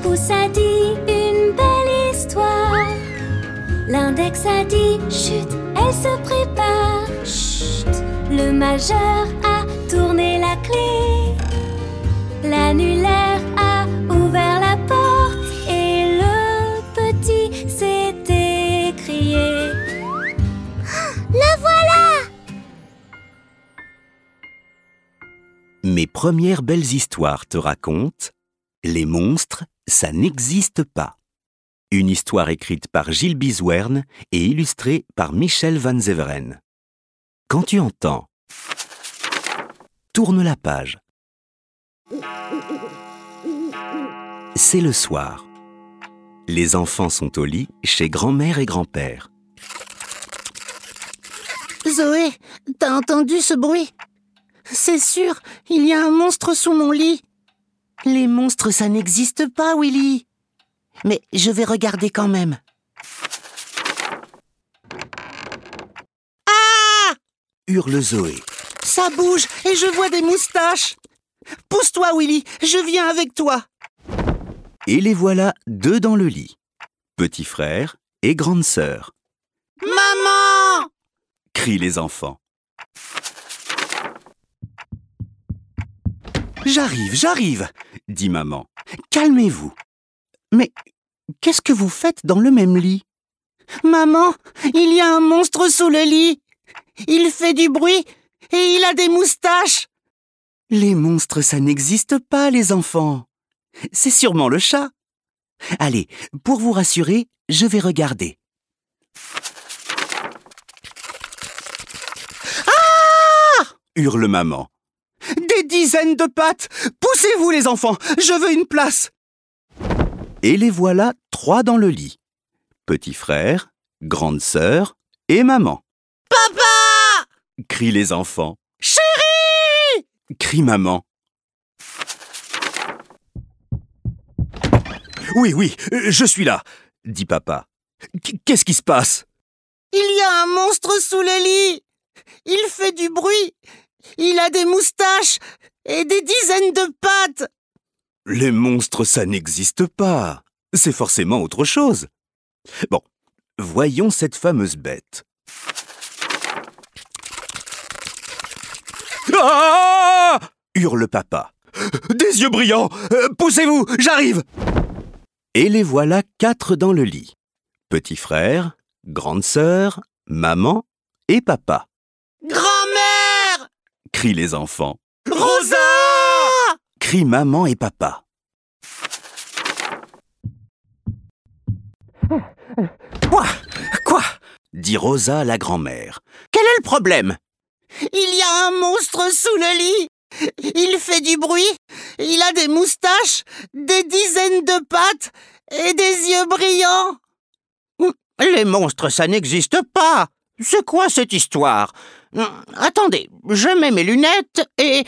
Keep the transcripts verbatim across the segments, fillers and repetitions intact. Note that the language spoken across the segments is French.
pouce a dit une belle histoire. L'index a dit chut, elle se prépare. Chut, le majeur a tourné la clé. L'annulaire a ouvert la porte et le petit s'est écrié. La voilà! Mes premières belles histoires te racontent Les monstres, ça n'existe pas. Une histoire écrite par Gilles Bizouerne et illustrée par Michel Van Zeveren. Quand tu entends, tourne la page. C'est le soir. Les enfants sont au lit chez grand-mère et grand-père. Zoé, t'as entendu ce bruit? C'est sûr, il y a un monstre sous mon lit. Les monstres, ça n'existe pas, Willy. Mais je vais regarder quand même. Ah! Hurle Zoé. Ça bouge et je vois des moustaches. Pousse-toi, Willy, je viens avec toi. Et les voilà deux dans le lit. Petit frère et grande sœur. Maman! Crient les enfants. J'arrive, j'arrive, dit maman. Calmez-vous. Mais qu'est-ce que vous faites dans le même lit? Maman, il y a un monstre sous le lit. Il fait du bruit et il a des moustaches. Les monstres, ça n'existe pas, les enfants. C'est sûrement le chat. Allez, pour vous rassurer, je vais regarder. Ah! Hurle maman. Des dizaines de pattes! Poussez-vous, les enfants! Je veux une place! Et les voilà trois dans le lit. Petit frère, grande sœur et maman. Papa! Crient les enfants. Chérie! Crie maman. Oui, oui, je suis là, dit papa. Qu'est-ce qui se passe? Il y a un monstre sous le lit. Il fait du bruit. Il a des moustaches et des dizaines de pattes. Les monstres, ça n'existe pas. C'est forcément autre chose. Bon, voyons cette fameuse bête. Ah! Hurle papa. Des yeux brillants! Poussez-vous, j'arrive! Et les voilà quatre dans le lit. Petit frère, grande sœur, maman et papa. Grand-mère! Crient les enfants. Rosa! Crient maman et papa. Quoi? Quoi? Dit Rosa, la grand-mère. Quel est le problème? Il y a un monstre sous le lit. Il fait du bruit. Il a des moustaches, des dizaines de pattes et des yeux brillants. Les monstres, ça n'existe pas. C'est quoi cette histoire? Attendez, je mets mes lunettes et...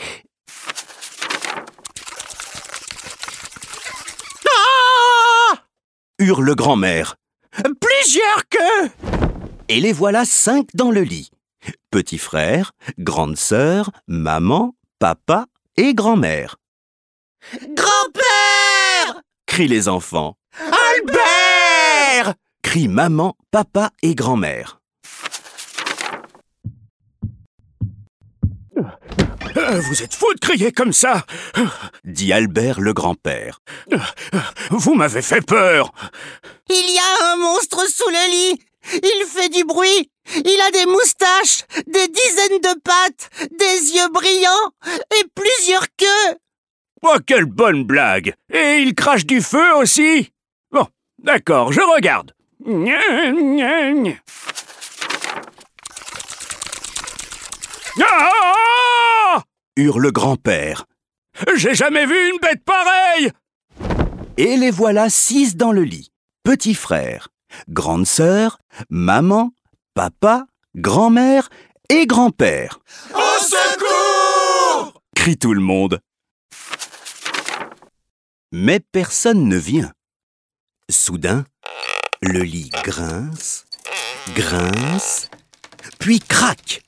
Ah! Hurle grand-mère. Plusieurs queues! Et les voilà cinq dans le lit. Petit frère, grande sœur, maman, papa et grand-mère. Grand-père! Crient les enfants. Albert! Crient maman, papa et grand-mère. Vous êtes fous de crier comme ça, dit Albert le grand-père. Vous m'avez fait peur. Il y a un monstre sous le lit. Il fait du bruit. Il a des moustaches, des dizaines de pattes, des yeux brillants et plusieurs queues. Oh, quelle bonne blague! Et il crache du feu aussi? Bon, d'accord, je regarde. Ah! Hurle grand-père. J'ai jamais vu une bête pareille! Et les voilà six dans le lit. Petit frère, grande sœur, maman, papa, grand-mère et grand-père. Au secours! Crie tout le monde. Mais personne ne vient. Soudain, le lit grince, grince, puis craque.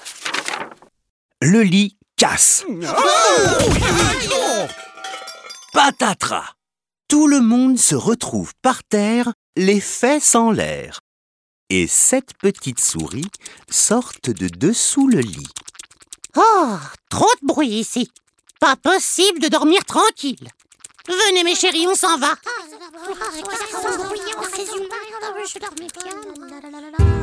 Le lit casse. patatras! Tout le monde se retrouve par terre, les fesses en l'air. Et sept petites souris sortent de dessous le lit. Oh, trop de bruit ici. Pas possible de dormir tranquille. Venez mes chéris, on s'en va. Je dormais bien.